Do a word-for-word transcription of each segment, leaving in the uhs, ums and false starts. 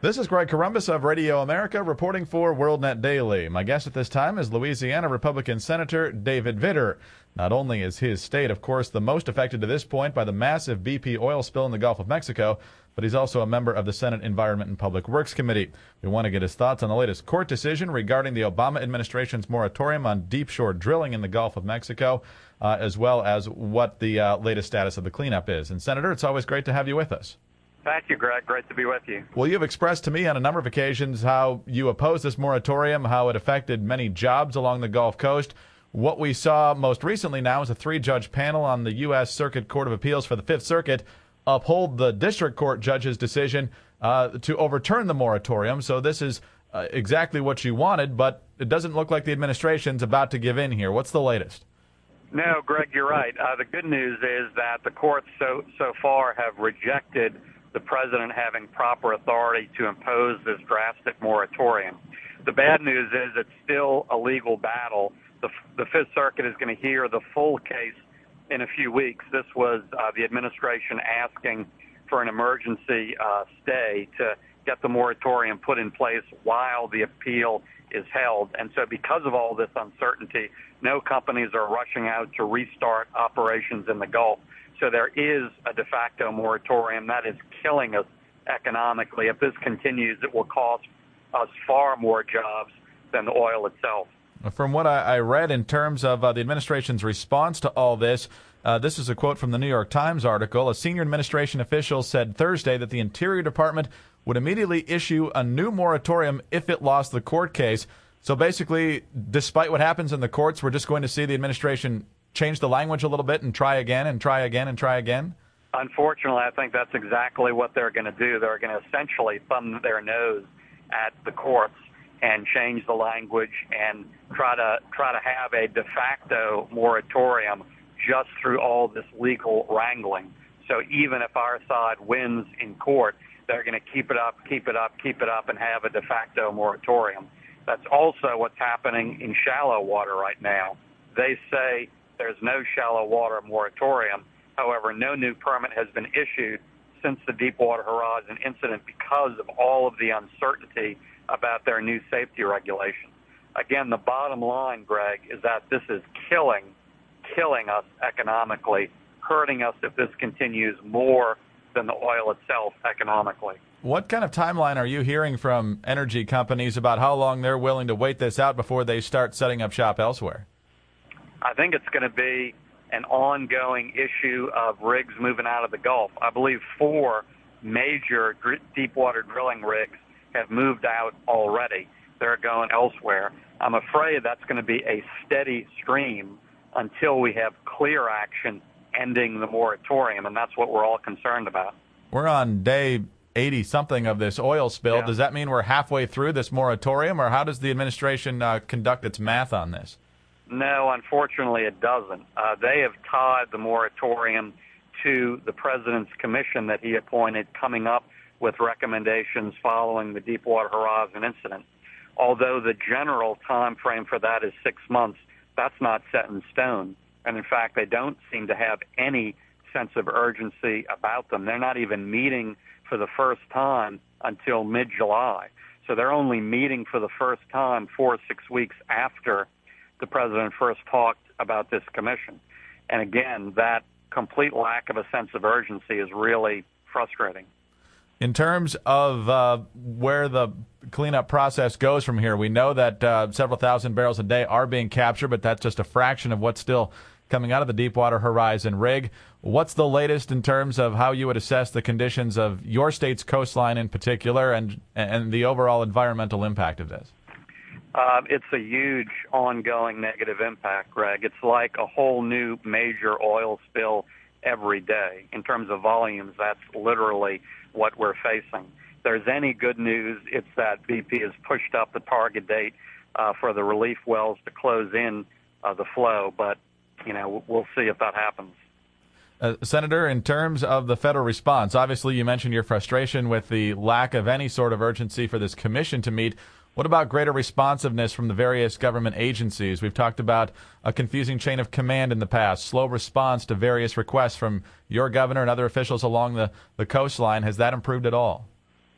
This is Greg Corombos of Radio America reporting for WorldNet Daily. My guest at this time is Louisiana Republican Senator David Vitter. Not only is his state, of course, the most affected to this point by the massive B P oil spill in the Gulf of Mexico, but he's also a member of the Senate Environment and Public Works Committee. We want to get his thoughts on the latest court decision regarding the Obama administration's moratorium on deep shore drilling in the Gulf of Mexico, uh, as well as what the uh, latest status of the cleanup is. And, Senator, it's always great to have you with us. Thank you, Greg. Great to be with you. Well, you've expressed to me on a number of occasions how you oppose this moratorium, how it affected many jobs along the Gulf Coast. What we saw most recently now is a three-judge panel on the U S Circuit Court of Appeals for the Fifth Circuit uphold the district court judge's decision uh, to overturn the moratorium. So this is uh, exactly what you wanted, but it doesn't look like the administration's about to give in here. What's the latest? No, Greg, you're right. Uh, the good news is that the courts so so far have rejected the president having proper authority to impose this drastic moratorium. The bad news is it's still a legal battle. The, the Fifth Circuit is going to hear the full case in a few weeks. This was uh, the administration asking for an emergency uh, stay to get the moratorium put in place while the appeal is held. And so because of all this uncertainty, no companies are rushing out to restart operations in the Gulf. So there is a de facto moratorium that is killing us economically. If this continues, it will cost us far more jobs than the oil itself. From what I read in terms of uh, the administration's response to all this, uh, this is a quote from the New York Times article. A senior administration official said Thursday that the Interior Department would immediately issue a new moratorium if it lost the court case. So basically, despite what happens in the courts, we're just going to see the administration change the language a little bit and try again and try again and try again? Unfortunately, I think that's exactly what they're going to do. They're going to essentially thumb their nose at the courts and change the language and try to try to have a de facto moratorium just through all this legal wrangling. So even if our side wins in court, they're going to keep it up, keep it up, keep it up, and have a de facto moratorium. That's also what's happening in shallow water right now. They say there's no shallow water moratorium. However, no new permit has been issued since the Deepwater Horizon incident because of all of the uncertainty about their new safety regulations. Again, the bottom line, Greg, is that this is killing, killing us economically, hurting us if this continues more than the oil itself economically. What kind of timeline are you hearing from energy companies about how long they're willing to wait this out before they start setting up shop elsewhere? I think it's going to be an ongoing issue of rigs moving out of the Gulf. I believe four major dr- deepwater drilling rigs have moved out already. They're going elsewhere. I'm afraid that's going to be a steady stream until we have clear action ending the moratorium, and that's what we're all concerned about. We're on day eighty-something of this oil spill. Yeah. Does that mean we're halfway through this moratorium, or how does the administration uh, conduct its math on this? No, unfortunately it doesn't. Uh, they have tied the moratorium to the president's commission that he appointed coming up with recommendations following the Deepwater Horizon incident. Although the general time frame for that is six months, that's not set in stone. And in fact, they don't seem to have any sense of urgency about them. They're not even meeting for the first time until mid-July. So they're only meeting for the first time four or six weeks after the president first talked about this commission. And again, that complete lack of a sense of urgency is really frustrating. In terms of uh, where the cleanup process goes from here, we know that uh, several thousand barrels a day are being captured, but that's just a fraction of what's still coming out of the Deepwater Horizon rig. What's the latest in terms of how you would assess the conditions of your state's coastline in particular and and the overall environmental impact of this? Uh, it's a huge ongoing negative impact, Greg. It's like a whole new major oil spill every day. In terms of volumes, that's literally what we're facing. If there's any good news, it's that B P has pushed up the target date uh, for the relief wells to close in uh, the flow, but, you know, we'll see if that happens. Uh, Senator, in terms of the federal response, obviously you mentioned your frustration with the lack of any sort of urgency for this commission to meet. What about greater responsiveness from the various government agencies? We've talked about a confusing chain of command in the past, slow response to various requests from your governor and other officials along the, the coastline. Has that improved at all?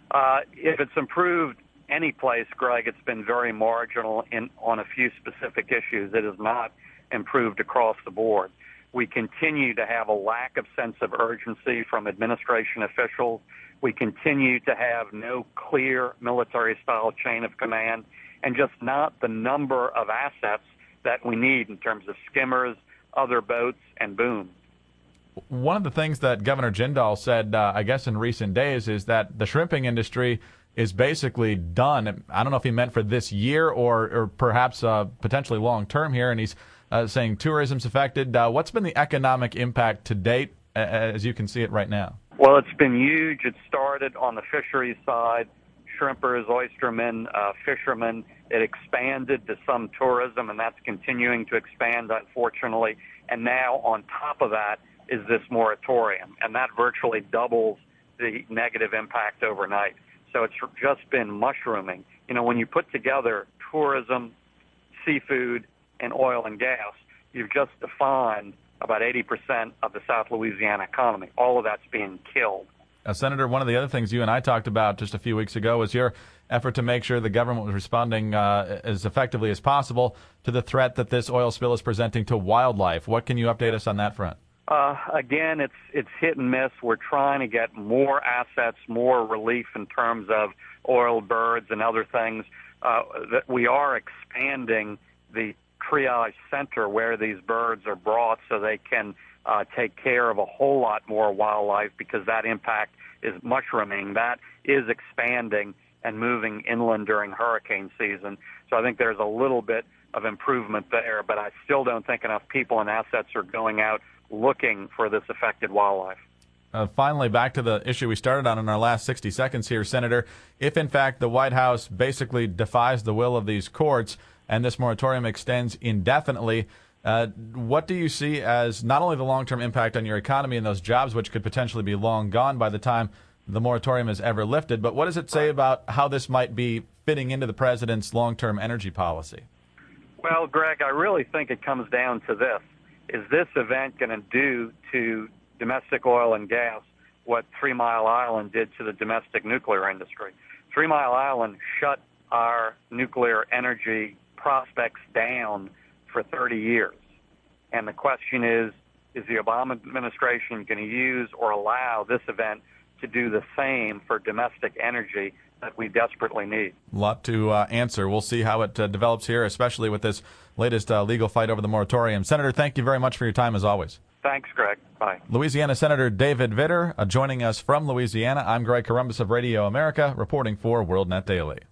Uh, if it's improved any place, Greg, it's been very marginal in, on a few specific issues. It has not improved across the board. We continue to have a lack of sense of urgency from administration officials. We continue to have no clear military-style chain of command and just not the number of assets that we need in terms of skimmers, other boats, and booms. One of the things that Governor Jindal said, uh, I guess, in recent days is that the shrimping industry is basically done. I don't know if he meant for this year or, or perhaps uh, potentially long-term here, and he's uh, saying tourism's affected. Uh, what's been the economic impact to date, uh, as you can see it right now? Well, it's been huge. It started on the fisheries side, shrimpers, oystermen, uh, fishermen. It expanded to some tourism, and that's continuing to expand, unfortunately. And now on top of that is this moratorium, and that virtually doubles the negative impact overnight. So it's just been mushrooming. You know, when you put together tourism, seafood, and oil and gas, you've just defined about eighty percent of the South Louisiana economy. All of that's being killed. Uh, Senator, one of the other things you and I talked about just a few weeks ago was your effort to make sure the government was responding uh, as effectively as possible to the threat that this oil spill is presenting to wildlife. What can you update us on that front? Uh, again, it's it's hit and miss. We're trying to get more assets, more relief in terms of oil birds and other things. Uh, that we are expanding the triage center where these birds are brought so they can uh, take care of a whole lot more wildlife because that impact is mushrooming. That is expanding and moving inland during hurricane season. So I think there's a little bit of improvement there, but I still don't think enough people and assets are going out looking for this affected wildlife. Uh, finally, back to the issue we started on in our last sixty seconds here, Senator. If, in fact, the White House basically defies the will of these courts and this moratorium extends indefinitely, uh, what do you see as not only the long-term impact on your economy and those jobs, which could potentially be long gone by the time the moratorium is ever lifted, but what does it say about how this might be fitting into the president's long-term energy policy? Well, Greg, I really think it comes down to this. Is this event going to do to domestic oil and gas what Three Mile Island did to the domestic nuclear industry? Three Mile Island shut our nuclear energy prospects down for thirty years. And the question is, is the Obama administration going to use or allow this event to do the same for domestic energy that we desperately need? A lot to uh, answer. We'll see how it uh, develops here, especially with this latest uh, legal fight over the moratorium. Senator, thank you very much for your time, as always. Thanks, Greg. Bye. Louisiana Senator David Vitter uh, joining us from Louisiana. I'm Greg Corombos of Radio America, reporting for WorldNet Daily.